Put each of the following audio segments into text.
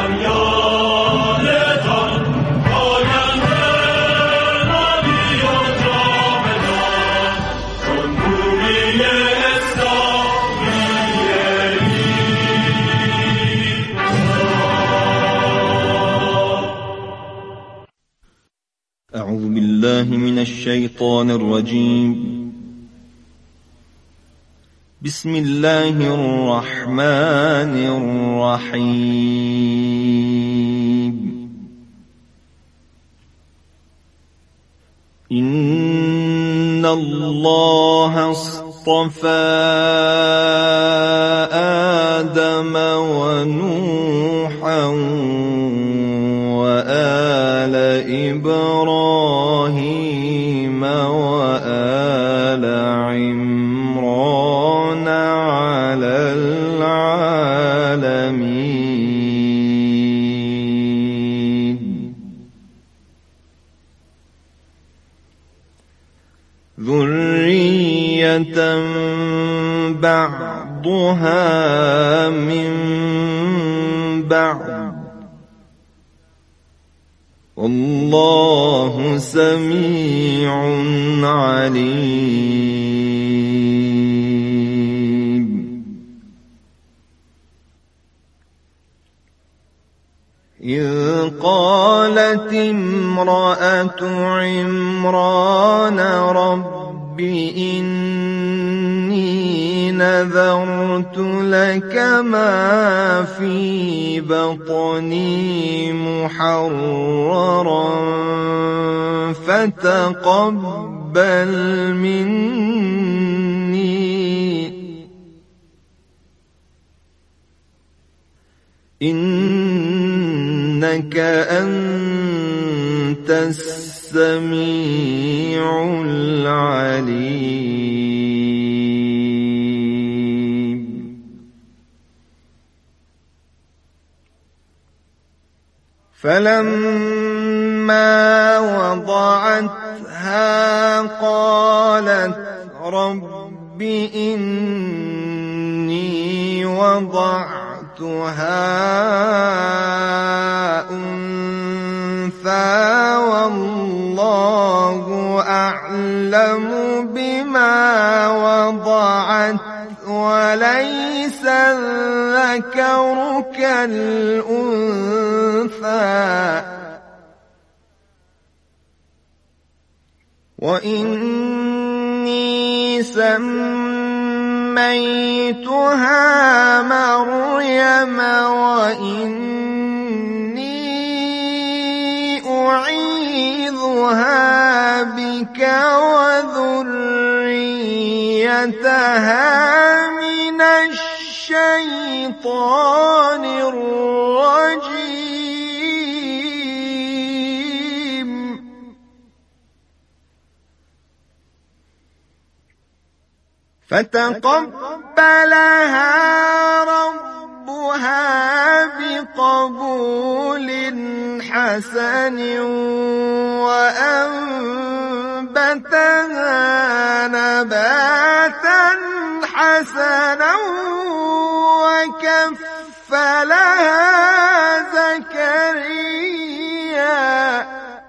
أعوذ بالله من الشيطان الرجيم. بسم الله الرحمن الرحيم. إن الله اصطفى آدم ونوحا وآل إبراهيم وآل عمران على العالمين. ذرية بعضها من بعض والله سميع عليم. إذ قالت امرأة عمران رب إني نذرت لك ما في بطني محررا فتقبل مني إنك أنت السميع العليم. فلما وضعتها قالت رب إني وضعتها أنثى والله أعلم بما وضعت وليس الذكر كالأنثى وإني سميتها مريم وإني أعيذها بك وذريتها من الشيطان الرجيم. فتقبلها ربها بقبول حسن وأنبتها نباتا حسنا وكفلها زكريا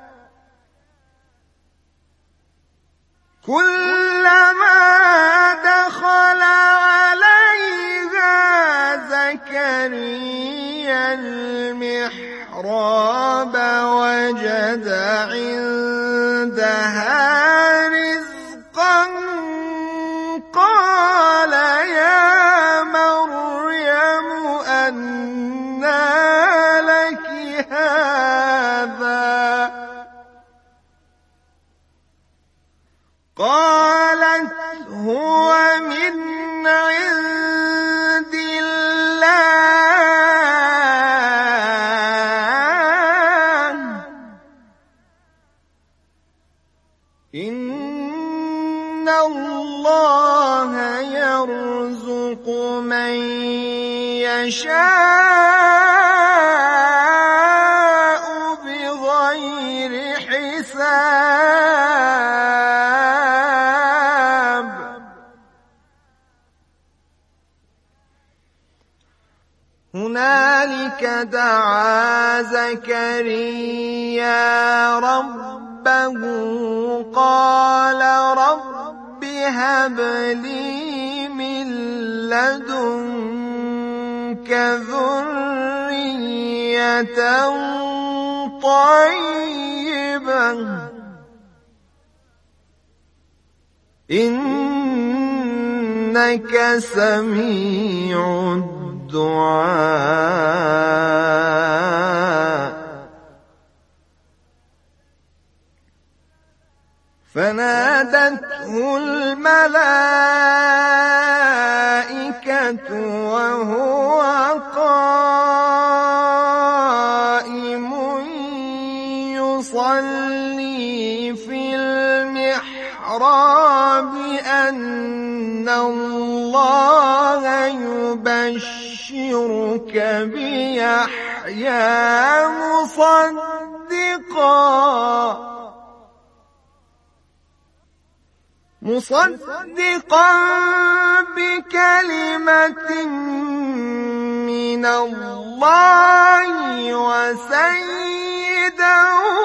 كلما دخل عليها زكريا المحراب وجد عندها رزقا قال يا مريم أنى لك هذا قالت هو من عند الله إن الله يرزق من يشاء بغير حساب. هناك هنالك دعا زكريا ربه قال رب هب لي من لدنك ذرية طيبة إنك سميع الدعاء فنادته الملائكة وهو قائم يصلي في المحراب أن الله يبشرك بيحيى مصدقا بكلمة من الله وسيدا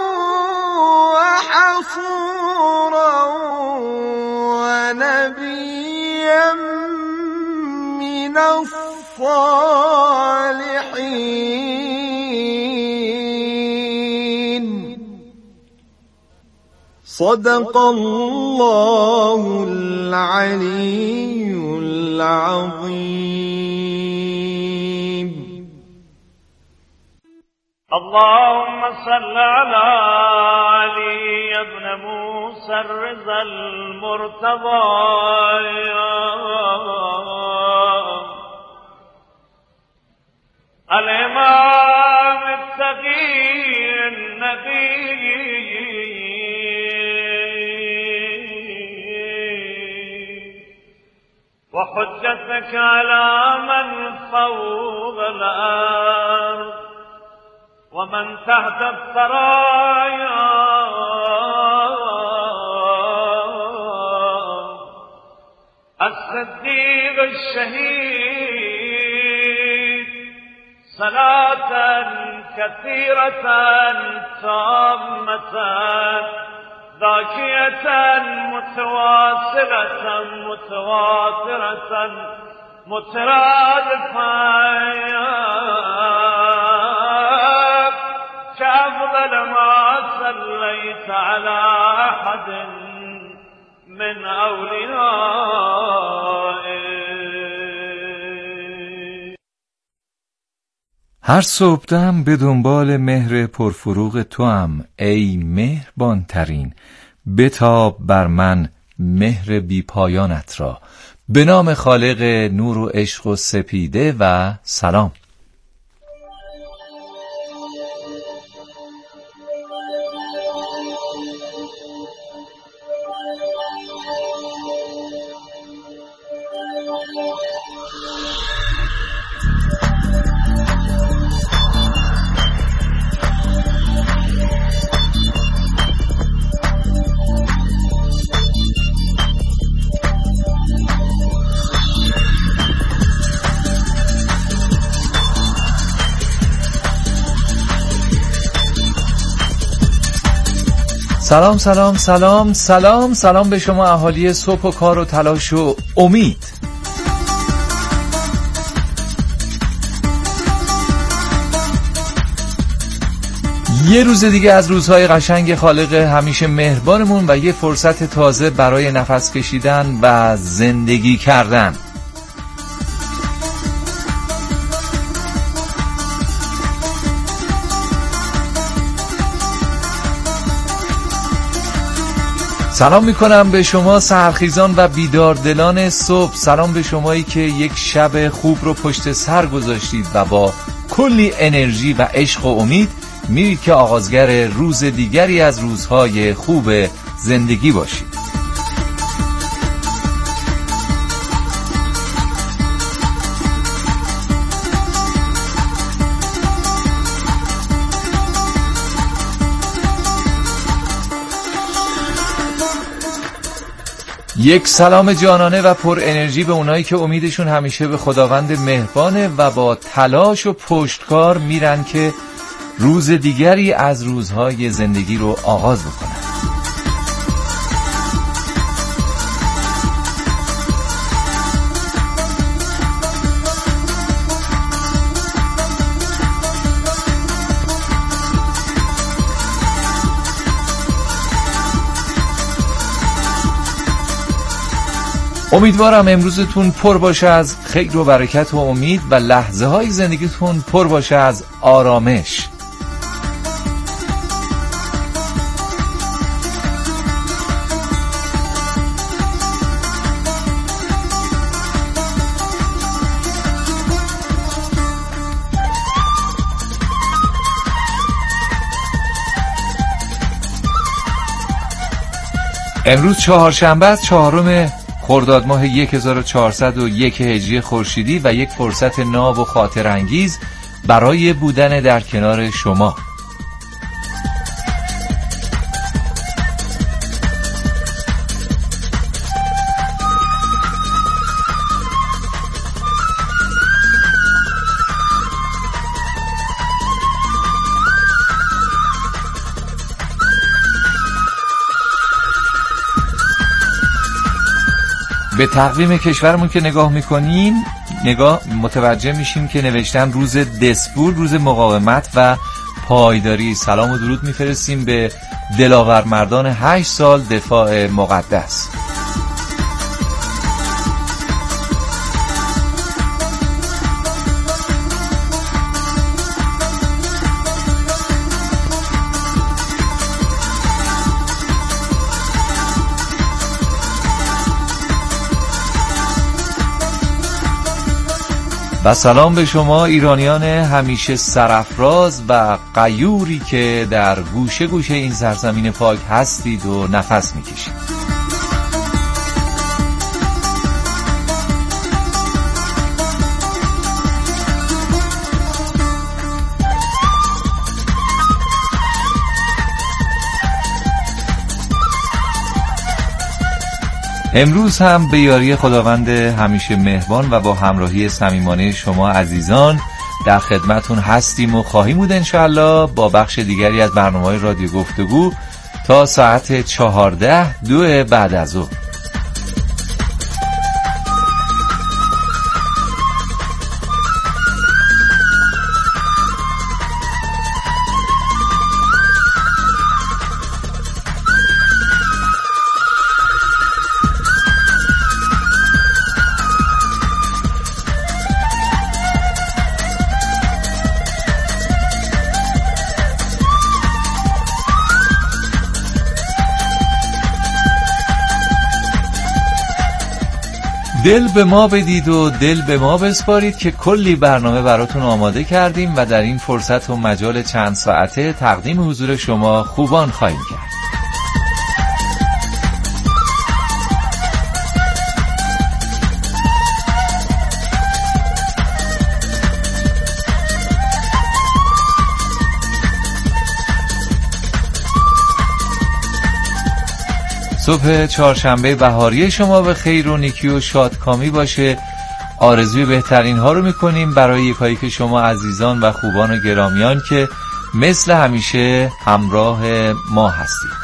وحصورا ونبيا من الصالحين. صدق الله العلي العظيم. اللهم صل على علي بن موسى الرضا المرتضى الإمام التقي النبي وحجتك على من فوق الأرض ومن تحت الثرايا الصديق الشهيد صلاة كثيرة تامة ذاكية متواصلة متواترة مترادفة كأفضل ما صليت على أحد من أوليائك. هر صبحدم به دنبال مهر پرفروغ توام ای مهربان ترین، بتاب بر من مهر بی پایانت را. به نام خالق نور و عشق و سپیده و سلام. سلام سلام سلام سلام سلام به شما اهالی صبح و کار و تلاش و امید. یه روز دیگه از روزهای قشنگ خالق همیشه مهربانمون و یه فرصت تازه برای نفس کشیدن و زندگی کردن. سلام میکنم به شما سحرخیزان و بیداردلان صبح. سلام به شمایی که یک شب خوب رو پشت سر گذاشتید و با کلی انرژی و عشق و امید میرید که آغازگر روز دیگری از روزهای خوب زندگی باشید. یک سلام جانانه و پر انرژی به اونایی که امیدشون همیشه به خداوند مهربانه و با تلاش و پشتکار میرن که روز دیگری از روزهای زندگی رو آغاز بکنن. امیدوارم امروزتون پر باشه از خیر و برکت و امید و لحظه های زندگیتون پر باشه از آرامش. امروز چهارشنبه است، 4 خرداد ماه 1401 هجری خورشیدی و یک فرصت ناب و خاطر انگیز برای بودن در کنار شما. به تقویم کشورمون که نگاه میکنیم متوجه میشیم که نوشتن روز دسپور، روز مقاومت و پایداری. سلام و درود میفرستیم به دلاور مردان 8 سال دفاع مقدس. و سلام به شما ایرانیان همیشه سرافراز و غیوری که در گوشه گوشه این سرزمین پاک هستید و نفس میکشید. امروز هم به یاری خداوند همیشه مهربان و با همراهی صمیمانه شما عزیزان در خدمتون هستیم و خواهیم بود انشاءالله با بخش دیگری از برنامه‌های رادیو گفتگو تا ساعت 14 بعد از ظهر. دل به ما بدید و دل به ما بسپارید که کلی برنامه براتون آماده کردیم و در این فرصت و مجال چند ساعته تقدیم حضور شما خوبان خواهیم کرد. صبح چهارشنبه بهاری شما به خیر و نیکی و شادکامی باشه. آرزوی بهترین ها رو میکنیم برای یکایی که شما عزیزان و خوبان و گرامیان که مثل همیشه همراه ما هستید.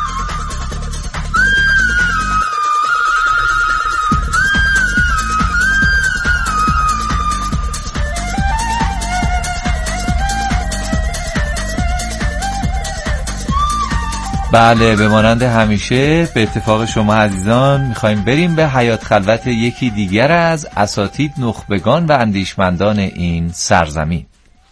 بله، به مانند همیشه به اتفاق شما عزیزان میخوایم بریم به حیات خلوت یکی دیگر از اساتید، نخبگان و اندیشمندان این سرزمین.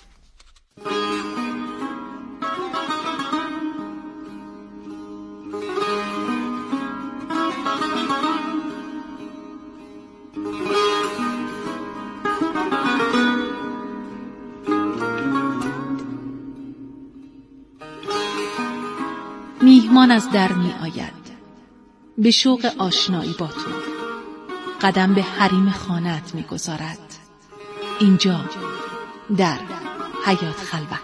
میهمان از در می آید به شوق آشنایی با تو، قدم به حریم خانه‌ات می گذارد، اینجا در حیات خلوت.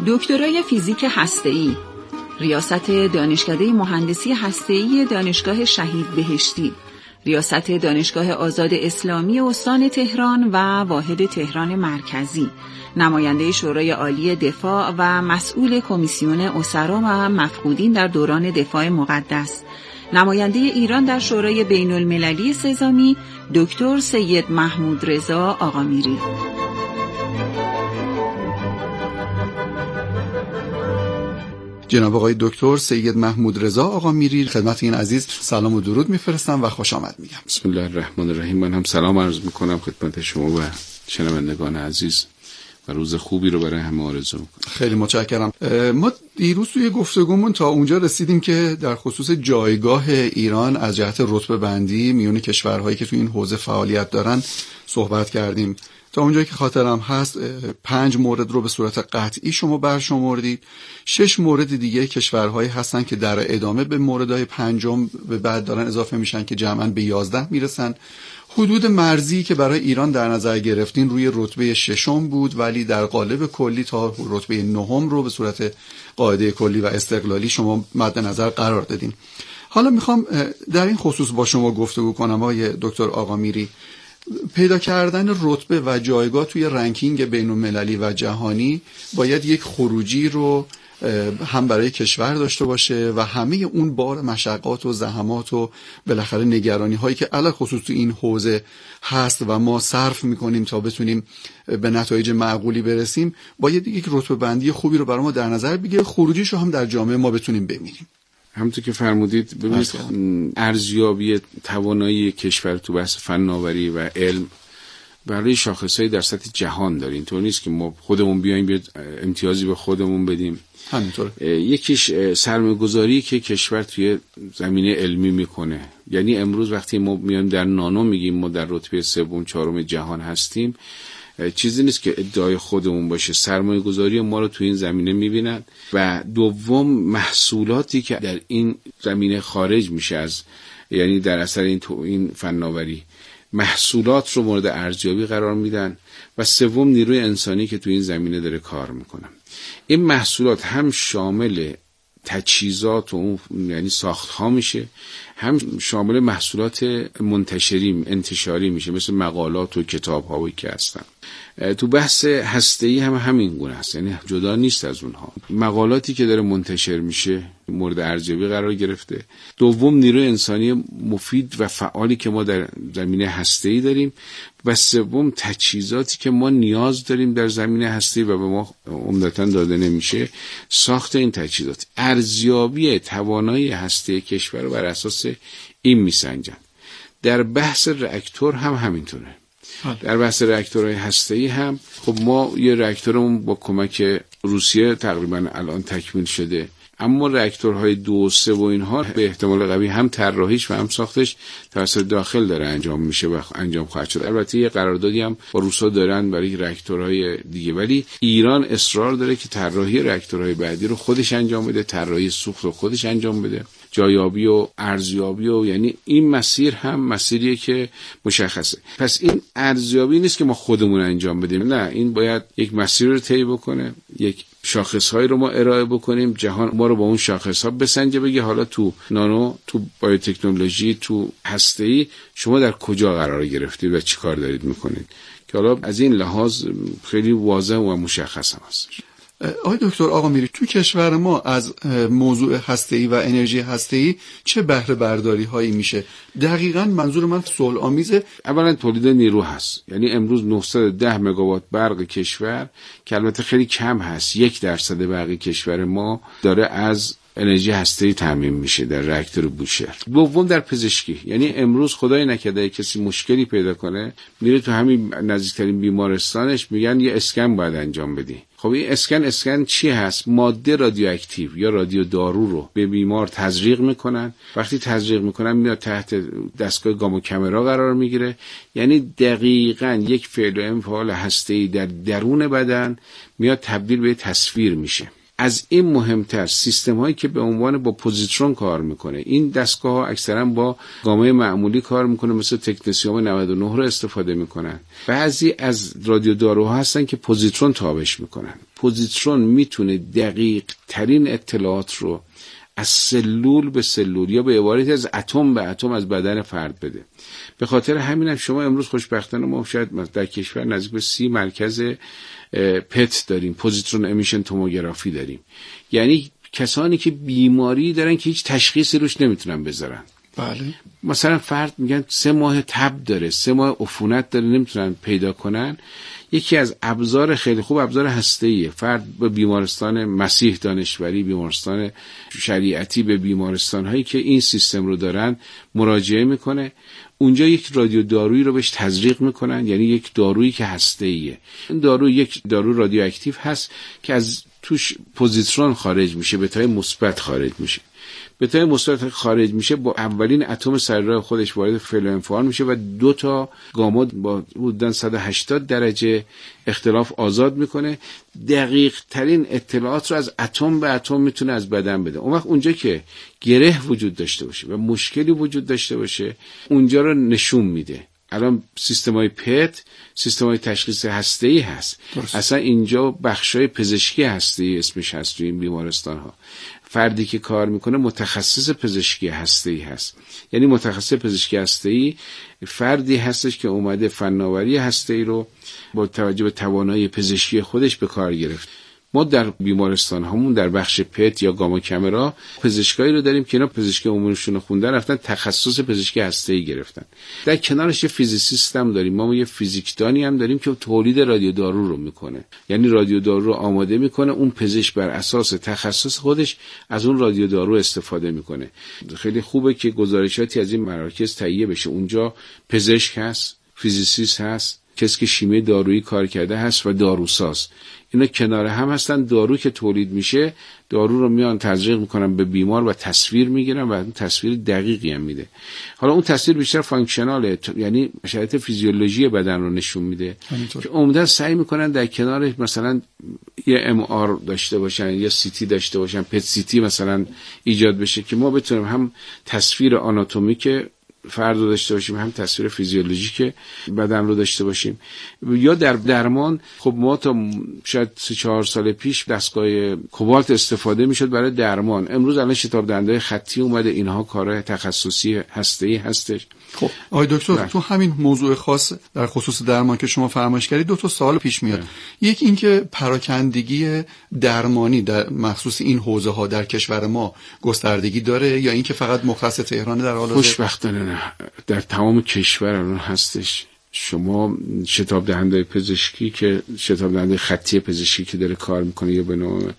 دکترای فیزیک هسته‌ای، ریاست دانشکده مهندسی هسته‌ای دانشگاه شهید بهشتی، ریاست دانشگاه آزاد اسلامی استان تهران و واحد تهران مرکزی، نماینده شورای عالی دفاع و مسئول کمیسیون اسرا و مفقودین در دوران دفاع مقدس، نماینده ایران در شورای بین المللی سزامی دکتر سید محمود رضا آقامیری. جناب آقای دکتر سید محمود رضا آقامیری، خدمت این عزیز سلام و درود میفرستم و خوش آمد میگم. بسم الله الرحمن الرحیم. من هم سلام عرض میکنم خدمت شما و شنوندگان عزیز و روز خوبی رو برای همه آرزو میکنم. خیلی متشکرم. ما دیروز توی گفتگومون تا اونجا رسیدیم که در خصوص جایگاه ایران از جهت رتبه بندی میون کشورهایی که توی این حوزه فعالیت دارن صحبت کردیم. تا اونجایی که خاطرم هست 5 مورد رو به صورت قطعی شما برشمردید. 6 مورد دیگه کشورهایی هستن که در ادامه به موردهای پنجم به بعد دارن اضافه میشن که جمعاً به 11 میرسن. حدود مرزی که برای ایران در نظر گرفتین روی رتبه 6 بود، ولی در قالب کلی تا رتبه 9 رو به صورت قاعده کلی و استقلالی شما مد نظر قرار دادین. حالا میخوام در این خصوص با شما گفتگو کنم آقای دکتر آقامیری. پیدا کردن رتبه و جایگاه توی رنکینگ بین‌المللی و جهانی باید یک خروجی رو هم برای کشور داشته باشه و همه اون بار مشقات و زحمات و بالاخره نگرانی هایی که علاوه خصوص تو این حوزه هست و ما صرف میکنیم تا بتونیم به نتایج معقولی برسیم، باید یک رتبه بندی خوبی رو برای ما در نظر بگیره، خروجیش رو هم در جامعه ما بتونیم ببینیم. همونطور که فرمودید، ببینید ارزیابی توانایی کشور تو بحث فناوری و علم برای شاخصهایی در سطح جهان داره. اینطور نیست که ما خودمون بیایم امتیازی به خودمون بدیم. همینطور. یکیش سرمایه‌گذاری که کشور توی زمینه علمی میکنه. یعنی امروز وقتی ما میایم در نانو میگیم ما در رتبه 3 4 جهان هستیم، چیزی نیست که ادعای خودمون باشه. سرمایه‌گذاری ما رو تو این زمینه میبینن. و دوم، محصولاتی که در این زمینه خارج میشه از، یعنی در اثر این فناوری، محصولات رو مورد ارزیابی قرار میدن. و سوم، نیروی انسانی که تو این زمینه داره کار میکنه. این محصولات هم شامل تجهیزات و اون یعنی ساخت‌ها میشه، هم شامل محصولات انتشاری میشه، مثل مقالات و کتاب‌هایی که هستن. تو بحث هسته‌ای هم همین گونه است، یعنی جدا نیست از اونها. مقالاتی که داره منتشر میشه مورد ارزیابی قرار گرفته. دوم، نیروی انسانی مفید و فعالی که ما در زمینه هسته‌ای داریم. و سوم، تجهیزاتی که ما نیاز داریم در زمینه هسته‌ای و به ما عمدتاً داده نمیشه، ساخت این تجهیزات. ارزیابی توانایی هسته‌ای کشور رو بر اساس این میسنجن. در بحث راکتور هم همینطوره. در بحث راکتورهای هسته‌ای هم خب ما یه راکتورمون با کمک روسیه تقریبا الان تکمیل شده، اما راکتورهای 2 و 3 و اینها به احتمال قوی هم طراحیش و هم ساختش توسط داخل داره انجام میشه و انجام خواهد شد. البته یه قراردادی هم با روسا دارن برای راکتورهای دیگه، ولی ایران اصرار داره که طراحی راکتورهای بعدی رو خودش انجام بده، طراحی سوخت رو خودش انجام بده، جایابی و ارزیابی و یعنی این مسیر هم مسیریه که مشخصه. پس این ارزیابی نیست که ما خودمون انجام بدیم، نه، این باید یک مسیر رو طی بکنه، یک شاخص‌هایی رو ما ارائه بکنیم، جهان ما رو با اون شاخص‌ها بسنجه، بگه حالا تو نانو، تو بایوتکنولوژی، تو هسته‌ای شما در کجا قرار گرفتید و چی کار دارید میکنید، که حالا از این لحاظ خیلی واضح و مشخص هم هست. آقای دکتر آقامیری، تو کشور ما از موضوع هسته‌ای و انرژی هسته‌ای چه بهره برداری هایی میشه؟ دقیقاً منظور من سوال آمیزه. اولا تولید نیرو هست، یعنی امروز 910 مگاوات برق کشور که البته خیلی کم هست، 1% برق کشور ما داره از انرژی هسته‌ای تامین میشه در راکتور بوشهر. دوم، در پزشکی، یعنی امروز خدای نکرده کسی مشکلی پیدا کنه میره تو همین نزدیکترین بیمارستانش، میگن یه اسکن باید انجام بدی. خب این اسکن چی هست؟ ماده رادیواکتیو یا رادیو دارو رو به بیمار تزریق میکنن. وقتی تزریق میکنن میاد تحت دستگاه گاما کامرا قرار میگیره، یعنی دقیقاً یک فعل و انفعال هسته‌ای در درون بدن میاد تبدیل به تصویر میشه. از این مهمتر سیستم هایی که به عنوان با پوزیترون کار میکنه، این دستگاه ها اکثرا با گامه معمولی کار میکنه، مثل تکنسیوم 99 رو استفاده میکنن. بعضی از رادیوداروها هستن که پوزیترون تابش میکنن. پوزیترون میتونه دقیق ترین اطلاعات رو از سلول به سلول یا به عبارتی از اتم به اتم از بدن فرد بده. به خاطر همین شما امروز خوشبختانه ما شاید در کشور نزدیک به 30 مرکز پت داریم، پوزیترون امیشن توموگرافی داریم. یعنی کسانی که بیماری دارن که هیچ تشخیصی روش نمیتونن بذارن. بله. مثلا فرد میگن 3 ماه تب داره، 3 ماه عفونت داره، نمیتونن پیدا کنن. یکی از ابزار خیلی خوب ابزار هسته‌ایه. فرد به بیمارستان مسیح دانشوری، بیمارستان شریعتی، به بیمارستان‌هایی که این سیستم رو دارن مراجعه میکنه. اونجا یک رادیو دارویی رو بهش تزریق میکنن، یعنی یک دارویی که هسته‌ایه. این دارو یک دارو رادیواکتیو هست که از توش پوزیترون خارج میشه، بتای مثبت خارج میشه. بتای مثبت خارج میشه، با اولین اتم سرراه خودش وارد فعل و انفعال میشه و 2 تا گاما با حدوداً 180 درجه اختلاف آزاد میکنه. دقیق ترین اطلاعات رو از اتم به اتم میتونه از بدن بده. اون وقت اونجا که گره وجود داشته باشه و مشکلی وجود داشته باشه، اونجا رو نشون میده. الان سیستم‌های پت، سیستم‌های تشخیص هسته‌ای هست. اصلا اینجا بخشای پزشکی هسته‌ای اسمش هست توی این بیمارستان‌ها. فردی که کار میکنه متخصص پزشکی هسته‌ای هست. یعنی متخصص پزشکی هسته‌ای فردی هستش که اومده فناوری هسته‌ای رو با توجه به توانایی پزشکی خودش به کار گرفت. ما در بیمارستان همون در بخش پت یا گاما کامرا پزشکایی رو داریم که اینا پزشکی عمومیشون خوندن، رفتن تخصص پزشکی هسته‌ای گرفتن. در کنارش یه فیزیسیست هم داریم، ما یه فیزیکدانی هم داریم که تولید رادیودارو رو میکنه. یعنی رادیودارو رو آماده میکنه، اون پزشک بر اساس تخصص خودش از اون رادیودارو استفاده میکنه. خیلی خوبه که گزارشاتی از این مراکز تهیه بشه. اونجا پزشک هست، فیزیسیست هست، کسی که شیمی دارویی کار کرده هست و داروساز. اینا کنار هم هستن. دارو که تولید میشه، دارو رو میان تزریق میکنن به بیمار و تصویر میگیرن و اون تصویر دقیقی هم میده. حالا اون تصویر بیشتر فانکشناله، یعنی شرایط فیزیولوژی بدن رو نشون میده که عمدن سعی میکنن در کنارش مثلا یه ام آر داشته باشن یا سی تی داشته باشن، پت سی تی مثلا ایجاد بشه که ما بتونیم هم تصویر آناتومیک فرد رو داشته باشیم، هم تصویر فیزیولوژیک بدن رو داشته باشیم. یا در درمان، خب ما تا شاید 3-4 سال پیش دستگاه کوبالت استفاده میشد برای درمان. امروز الان شتاب دهنده خطی اومده، اینها کارهای تخصصی هسته‌ای هستش. خب آقای دکتر، تو همین موضوع خاص در خصوص درمان که شما فرمایش کردید 2 تا سوال پیش میاد. یک این که پراکندگی درمانی در مخصوص این حوزه ها در کشور ما گستردگی داره یا این که فقط مختص تهران در حال حاضر؟ خوشبختانه نه، در تمام کشور الان هستش. شما شتاب دهنده پزشکی که شتاب دهنده خطی پزشکی که داره کار میکنه یا به نام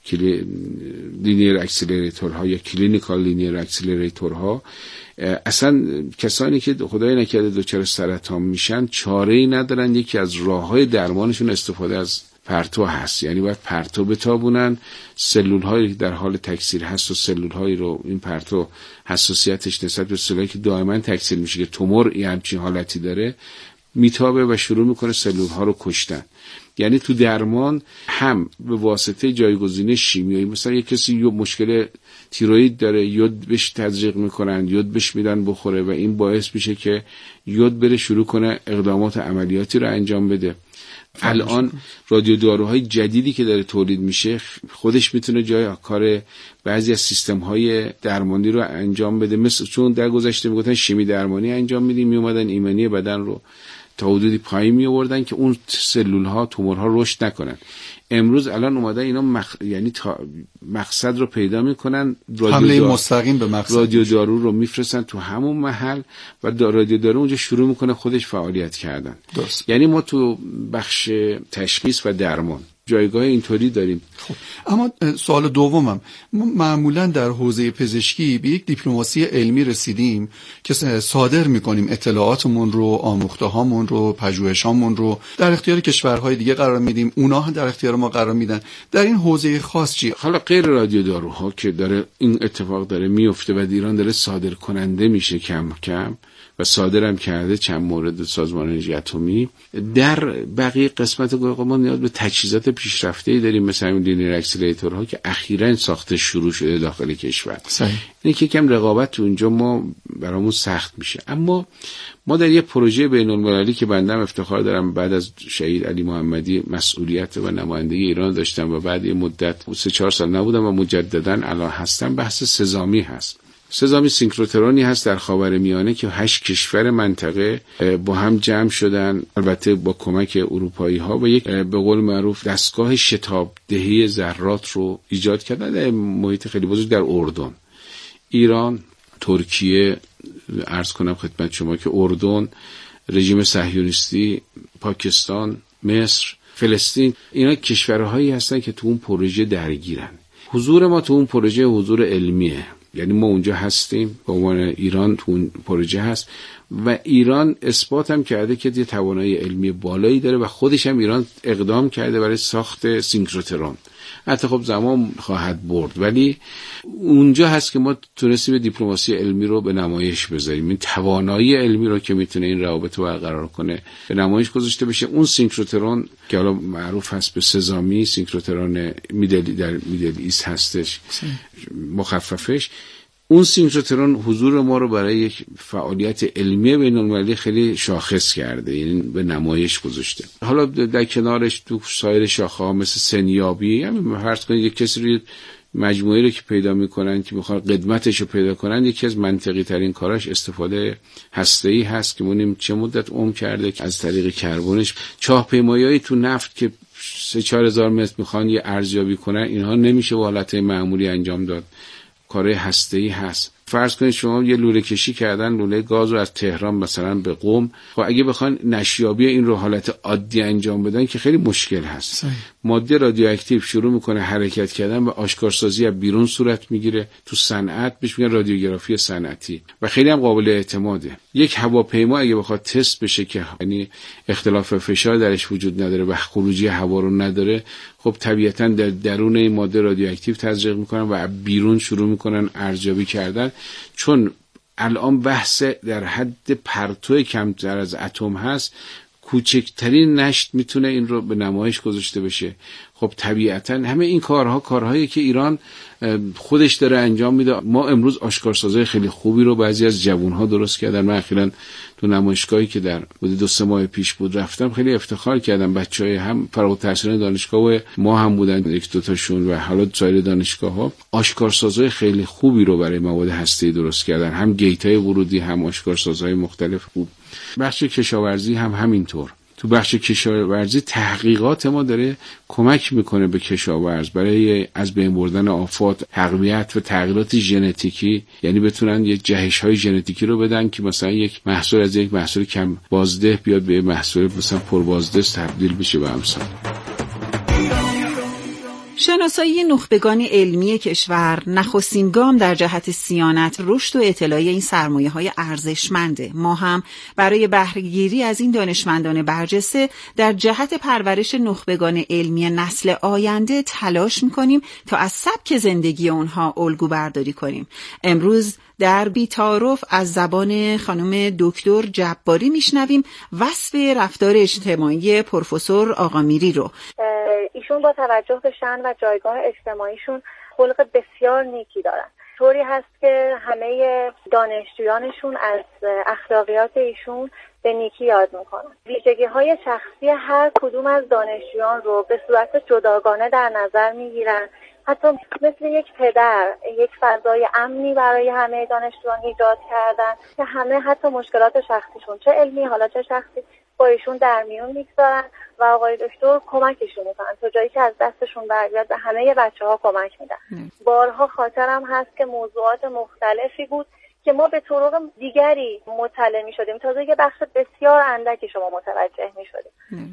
لینیر اکسلراتورها یا کلینیکال لینیر اکسلراتورها، اصلا کسانی که خدای نکرده دچار سرطان میشن چاره‌ای ندارن. یکی از راههای درمانشون استفاده از پرتو هست. یعنی باید پرتو بتابونن، سلول‌هایی در حال تکثیر هست و سلول‌هایی رو این پرتو حساسیتش نسبت به سلولی که دائما تکثیر میشه که تومور یه همچین حالتی داره میتابه و شروع میکنه سلول‌ها رو کشتن. یعنی تو درمان هم به واسطه جایگزین شیمیایی، مثلا یه کسی یه مشکل تیروئید داره، یود بهش تزریق میکنن، یود بهش میدن بخوره و این باعث میشه که یود بره شروع کنه اقدامات عملیاتی رو انجام بده. الان رادیوداروهای جدیدی که داره تولید میشه خودش میتونه جای کار بعضی از سیستم‌های درمانی رو انجام بده. مثل چون در گذشته میگفتن شیمی درمانی انجام میدیم، میومدن ایمنی بدن رو تا حدودی پایین میآوردن که اون سلول‌ها تومورها رشد نکنن. امروز الان اومدن اینا یعنی مقصد رو پیدا میکنن، حمله مستقیم به مقصد، رادیودارو رو میفرستن تو همون محل و رادیودارو اونجا شروع میکنه خودش فعالیت کردن. درست. یعنی ما تو بخش تشخیص و درمان جایگاه اینطوری داریم. خب اما سوال دومم، ما معمولا در حوزه پزشکی به یک دیپلماسی علمی رسیدیم که صادر میکنیم اطلاعاتمون رو، آموخته‌هامون رو، پژوهش‌هامون رو در اختیار کشورهای دیگه قرار میدیم، اونا هم در اختیار ما قرار میدن. در این حوزه خاص چی؟ حالا غیر رادیوداروها که داره این اتفاق داره میفته و ایران داره صادر کننده میشه کم کم، و صادرم کرده چند مورد سازمان انرژی اتمی. در بقیه قسمت ما نیاز به تجهیزات پیشرفته‌ای داریم، مثل همین لینیر اکسلراتورها که اخیراً ساخته شروع شده داخل کشور. اینه که کم رقابت تو اونجا ما برامون سخت میشه. اما ما در یه پروژه بین‌المللی که بنده افتخار دارم بعد از شهید علی محمدی مسئولیت و نمایندگی ایران داشتم و بعد یه مدت 3-4 سال نبودم و مجدداً الان هستم، بحث سزامی هست. سزامی سینکروترونی هست در خاورمیانه که 8 کشور منطقه با هم جمع شدن، البته با کمک اروپایی ها، و یک به قول معروف دستگاه شتاب دهی ذرات رو ایجاد کردن در محیط خیلی بزرگ در اردن. ایران، ترکیه، عرض کنم خدمت شما که اردن، رژیم صهیونیستی، پاکستان، مصر، فلسطین، اینا کشورهایی هستن که تو اون پروژه درگیرن. حضور ما تو اون پروژه حضور علمیه، یعنی ما اونجا هستیم به عنوان ایران، تو اون پروژه هست و ایران اثبات هم کرده که یه توانایی علمی بالایی داره و خودش هم ایران اقدام کرده برای ساخت سینکروترون. حتی خب زمان خواهد برد، ولی اونجا هست که ما تونستیم دیپلماسی علمی رو به نمایش بذاریم. این توانایی علمی رو که میتونه این روابط رو برقرار کنه به نمایش گذاشته بشه. اون سینکروترون که حالا معروف هست به سزامی، سینکروترون میدل ایست هستش مخففش، اون سینکروترون حضور ما رو برای یک فعالیت علمی بین‌المللی خیلی شاخص کرده، یعنی به نمایش گذاشته. حالا در کنارش تو سایر شاخه‌ها مثل سنیابی، همین فرض کنید یک کسی رو مجموعه رو که پیدا میکنن که میخوان قدمتش رو پیدا کنن، یکی از منطقی ترین کاراش استفاده هسته‌ای هست که مونیم چه مدت عمر کرده که از طریق کربنش چاه‌پیمایی‌های تو نفت که 3-4 هزار متر میخوان یه ارزیابی کنن، اینها نمیشه با حالت معمولی انجام داد، کار هسته‌ای هست. فرض کنید شما یه لوله کشی کردن لوله گاز رو از تهران مثلا به قم، خب اگه بخوان نشیابی این رو حالت عادی انجام بدن که خیلی مشکل هست. ماده رادیواکتیو شروع میکنه حرکت کردن و آشکارسازی از بیرون صورت میگیره. تو صنعت بهش میگن رادیوگرافی صنعتی و خیلی هم قابل اعتماده. یک هواپیما اگه بخواد تست بشه که یعنی اختلاف فشار درش وجود نداره و خروجی هوا رو نداره، خب طبیعتاً در درون این ماده رادیواکتیو تزریق میکنن و بیرون شروع میکنن ارزیابی کردن. چون الان بحث در حد پرتو کمتر از اتم هست، کوچکترین نشت میتونه این رو به نمایش گذاشته بشه. خب طبیعتاً همه این کارهایی که ایران خودش داره انجام میده. ما امروز آشکارسازی خیلی خوبی رو بعضی از جوانها درست کردن. من اخیراً تو نمایشگاهی که در حدود 2-3 ماه پیش بود رفتم، خیلی افتخار کردم. بچهای هم فارغ التحصیلان دانشگاه و ما هم بودن، 1-2 تاشون و حالا سایر دانشگاه‌ها آشکارسازی خیلی خوبی رو برای مواد هسته‌ای درست کردن، هم گیت‌های ورودی، هم آشکارسازی مختلف خوب. بخش کشاورزی هم همینطور. تو بخش کشاورزی تحقیقات ما داره کمک میکنه به کشاورز برای از بین بردن آفات، تقویت و تغییرات ژنتیکی، یعنی بتونن یک جهش‌های ژنتیکی رو بدن که مثلا یک محصول از یک محصول کم بازده بیاد به محصول مثلا پربازده تبدیل بشه به امثال. شناسایی نخبگان علمی کشور نخستین گام در جهت صیانت، رشد و اطلاع این سرمایه‌های ارزشمنده. ما هم برای بهره‌گیری از این دانشمندان برجسته در جهت پرورش نخبگان علمی نسل آینده تلاش می‌کنیم تا از سبک زندگی اونها الگو برداری کنیم. امروز در بی‌تعارف از زبان خانم دکتر جباری میشنویم وصف رفتار اجتماعی پروفسور آقامیری رو. ایشون با توجه به شأن و جایگاه اجتماعیشون خلق بسیار نیکی دارن. طوری هست که همه دانشجویانشون از اخلاقیات ایشون به نیکی یاد میکنن. ویژگی‌های شخصی هر کدوم از دانشجویان رو به صورت جداگانه در نظر میگیرن. حتی مثل یک پدر یک فضای امنی برای همه دانشجویان ایجاد کردن که همه حتی مشکلات شخصیشون چه علمی حالا چه شخصی با ایشون در میون میگذارن و آقای دکتر کمکشون میکنن تا جایی که از دستشون برگرد به همه بچه‌ها کمک میدن. بارها خاطرم هست که موضوعات مختلفی بود که ما به طرق دیگری مطلع میشدیم، تازه یه بخش بسیار اندکی شما متوجه میشدیم.